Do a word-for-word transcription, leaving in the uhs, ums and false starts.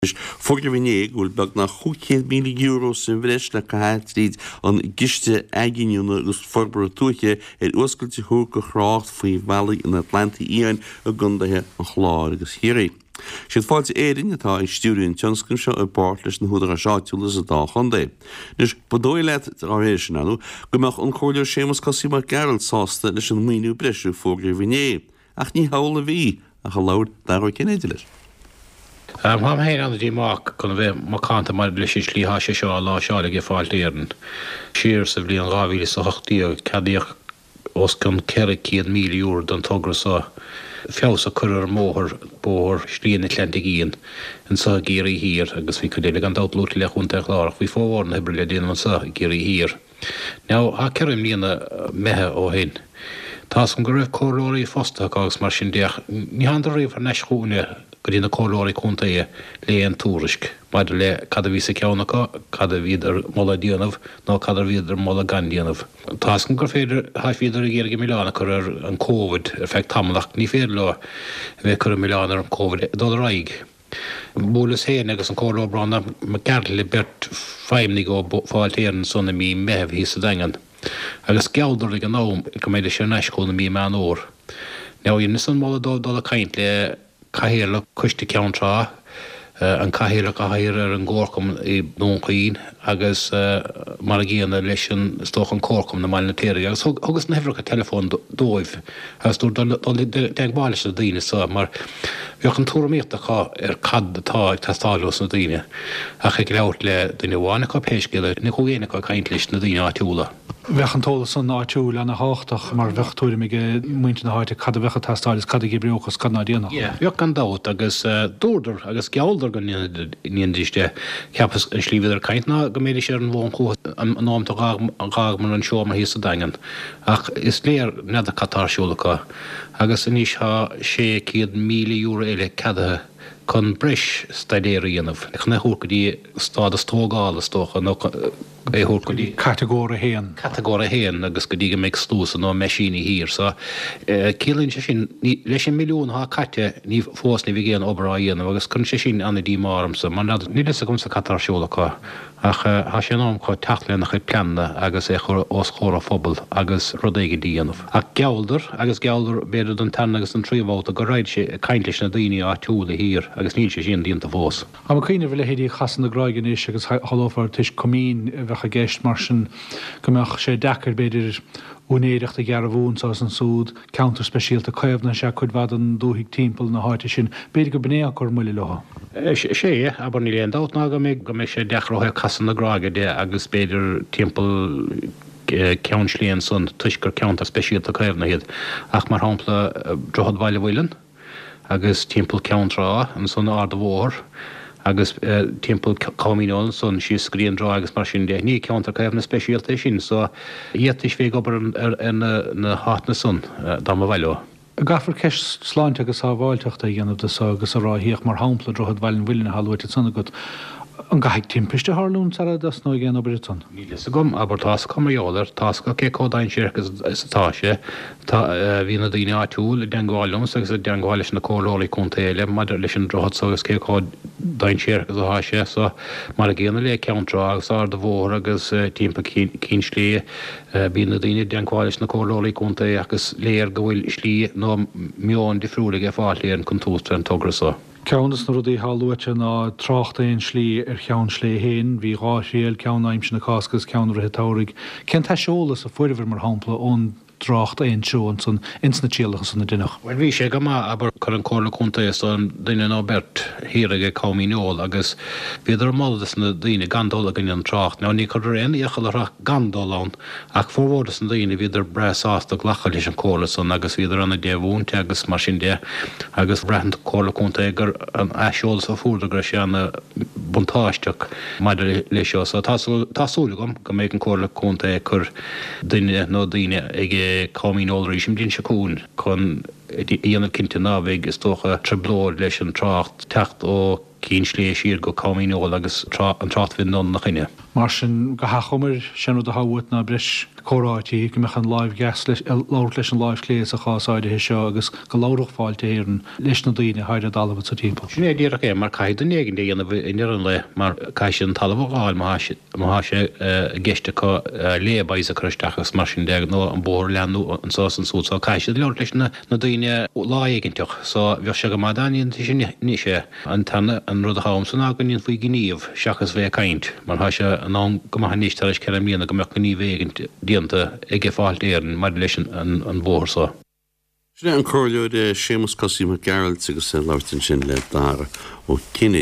Fugir vinné gúil beag na chuchéad míle euro san bhreis le caitríd an giste aigeúna gus forbar túche ar oscailte thu go chrácht faoi bhela in Atlanta íon a gundathe an chláir agus hiirí. Siad fáilte éirin atá ag stúrin tionscin seo a bart leis na húdar a seáitiúlas a dá chundé. Nus badói leit áhéis sin anú, gomach an chóir sémas cosí mar Gerald sásta leis an míú breisiú fugir vinné, ach ní hála bhí a chaláir dáir cinnéidir. Um, Ham héir an dí máach chun bheith macánta mar blis slí háise seo lá seála go fáilt éan. Siar sa bhí an gáhíle sa hochtíí cadíoch os gan ceiricíad míle úr don tugra sa feos a chuir móthir bór slíana Atlantic íon an sa géirí hir agus bhí chudéile an dátlút le chunta chlárach bhí fóhharn hebre le déanam sa géirí hir. Now, ha ceirm líana methe ó hain. Tás an go raibh córóirí fosta agus mar sin deach, ní handar raibh ar neis chúne go dtína córóirí chunta é le an túrisc. Maidir le cad a bhí sa ceannacha, cad a bhíad ar mola díanamh, nó cad a bhíad ar mola gan díanamh. Tás an gur féidir haithhíad ar géir go Milána chur ar an Covid ar feicth tamlacht ní féidir le bheith chur Milána ar an Covid dul raig. Búlas héin agus an córóir brana me ceartla le bert feimnig ó fáilt éan sonna mí meheh hí sa dagan. Agus gealdar ag an nám go méidir sé neiscóna mí meán ór. Now, in san mola dó dul a caint le caihéla cuiste ceantrá, an caihéla a hair ar an górcom i nónchaín, agus mar a gíana leis an stoch an córcom na mail na téir. Agus agus na hefrach a telefón dóibh, agus dúr deag báilis na daine sa, mar bheoch an túraméachtacha ar cad atá ag testáilos na daine. Ach ag leabhart le daine bháinna go péisciile, na chuhéine go caint leis na daine áitiúla. Bheach an tóla san áitiúil ana háchtach mar bheach túir mé muinte na háite cad a bhecha testáilis cad a gibriúchas cad na díanach. Bheoch an dát agus dúrdar agus gealdar go níon díiste ceapas an slívidir caintna go méidir sé an bhin chu an námta gáag mar an seo mar hí sa dagan. Ach is léir ned a catáisiúlacha agus inis há sé céad míle euro eile cadathe chun breis staidéiríanamh. Ach na húr go dtí stád a stógála stócha nó é húr go dtí categóra héan. Categóra héan agus go dtí go méid stúsa nó meisíní hír. So cílann sé sin leis an milliún há caite ní fós ní bhí géan obair á dhéanamh agus chun sé sin anna dí marmsa. Man ní le a gom sa catáisiúlacha. Ach há sé nám chu teachleanna chu pleanna agus é chur os chóra phobal agus rodéige díanamh. Ach gealdar agus gealdar beidir don tan agus an tríomhóta go raid sé caintlis na daoine áitiúla hír agus níl sé sin dínta fós. A ma cíine bhfuil héadí chasan na gráigenéis agus hallófar tuis comín bhecha gceist mar sin gomach sé dechar beidir únéireacht a gear a bhún sa an súd, counter speisialta caibhna se chud bhd an dúthaigh timppel na háite sin, beidir go bnéach chu muile leha. sé aber ní léon dát ná go mé go mé sé dechráthe casan na gráige de agus beidir timppel ceann slíon san tuisgur counter speisialta caibhna hiad ach mar hámpla drochad bhaile bhailen agus timppel ceantrá an san ard bhór agus timppel comínál son si scríon rá agus mar sin de ní ceantar caibhna speisialta sin, so dhéis fé gobar na hána sun dá bhhaile. Gafar ceis sláinte agus á bháilteachta dhéanamh de agus a ráthíoch mar hámpla drochad bhailin bhuiilin hallhaite sanna go an gaigh timpiste Harlún sara das nó géan obair san. Ní le gom aber tás comíolar tás go cé códáin siirchas táise hí na daoine áitiúil den gáilm agus den gáile na córólaí chunta éile maidir leis an drochad agus cé dain siirchas a háise, so mar a géanana le ceantrá agus á de bhór agus timppla cín slí bí na daoine den gáile na córólaí chunta agus léir go bhfuil slí nó meán difriúla a fáilíonn chun tústra an tugrasá. Ceannas na rudí hallúite ná tráchtaon slí ar cheann slé héin, bhí ráisial ceann aimsin na cascas ceann retáraigh. Cén tá seolalas a fuidirhar mar hámpla ón drácht aon seoin san insna tíalachas san na duineach. Well, bhí sé go má aber chur an cóla chunta is an duine ná bert híraige comínól agus bhíidir moldas na daoine gandóla gan an trácht. Ná ní chur aon íochailach gandólán ach fórhórdas na daoine bhíidir breáasta lecha leis an cóla san agus bhíidir anna déhúnte agus mar sin dé agus brethant cóla chunta gur an eisiolalas a fuairdagra sé anna buntáisteach maidir lei seo. So tásúla gom go méid an cóla chunta chur duine nó daoine ag comínólraí sem dín se cún chun dhéanamh cinnte nábhaigh is tócha treblóir leis an trácht techt ó cín slé sír go cáíó agus an tráthin nó nach chuine. Mar sin go hachomir sinú a haút na bris choráití go mechan live gas leis láir leis an live léas a chááide hé seo agus go láireach fáilte éan leis na daoine haide dalha sa timp. Sinné ddíach é mar caiid an éigen déanamh inan le mar caiisi an talbháil má sé geiste lébáis a chuisteachchas mar sin deag nó an bór leanú an sá an súd caiisi leir leis na daoine láigenteach só bheh se go má daíon sin ní sé an tanna an rud a hám san aganíon faoi gníomh seachas bheith caiint mar há se an ná go níos taréis ce míonna go meach ní bhéigent díanta ag fáilt éan mar leis an bór só. Sine an choirleoide sémas cosí mar Gerald agus láirtain sin le dára ó cinenne